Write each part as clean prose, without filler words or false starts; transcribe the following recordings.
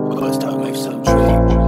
Let's talk like some dream.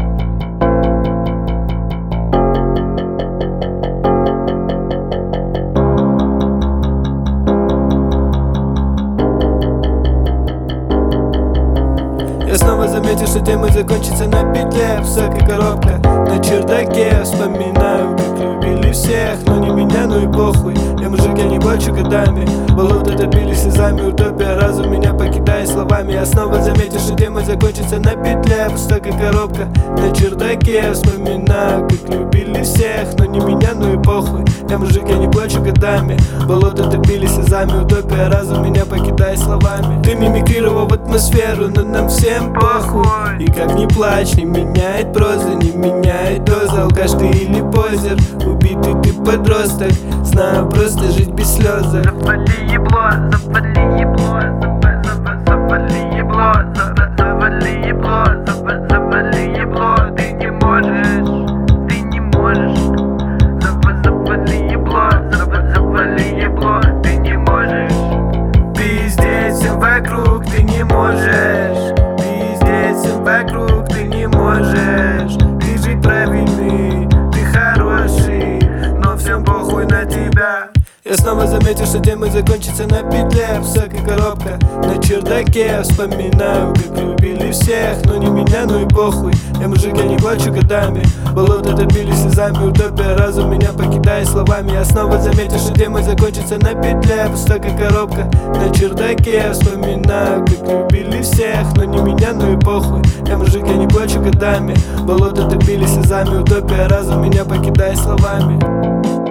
Я снова заметил, что тема закончится на петле. Высокая коробка на чердаке. Вспоминаю, как любили всех, но не меня, ну и похуй. Я мужик, я не плачу годами. Болото топили слезами, утопия разум меня покидает словами. Я снова заметил, что тема закончится на петле. Высокая коробка на чердаке. Вспоминаю, как любили всех, но не меня, ну и похуй. Я мужик, я не плачу годами. Болото топили слезами, утопия разум меня покидает словами. Ты мимикрировал в атмосферу, но нам всем похуй. И как ни плачь, не меняет проза, не меняет доза. Алкаш ты или позер, убитый ты подросток. Знаю просто жить без слез. Завали ебло, завали ебло, завали ебло, завали ебло, завали ебло. Ты не можешь, ты не можешь. Завали ебло, завали ебло, ты не можешь. Пиздец всем вокруг, ты не можешь. Пиздец всем вокруг, ты не можешь. Ты же правильный, ты хороший, но всем похуй на тебя. Я снова заметил, что тема закончится на петле. Высокая коробка на чердаке. Вспоминаю, как любили всех, но не меня, ну и похуй. Я мужик, я не плачу годами. Болото топили слезами, утопия разум меня покидает словами. Я снова заметил, что тема закончится на петле. Высокая коробка на чердаке. Вспоминаю, как любили всех, но не меня, ну и похуй. Я мужик, я не плачу годами. Болото топили слезами, утопия разум меня покидает словами.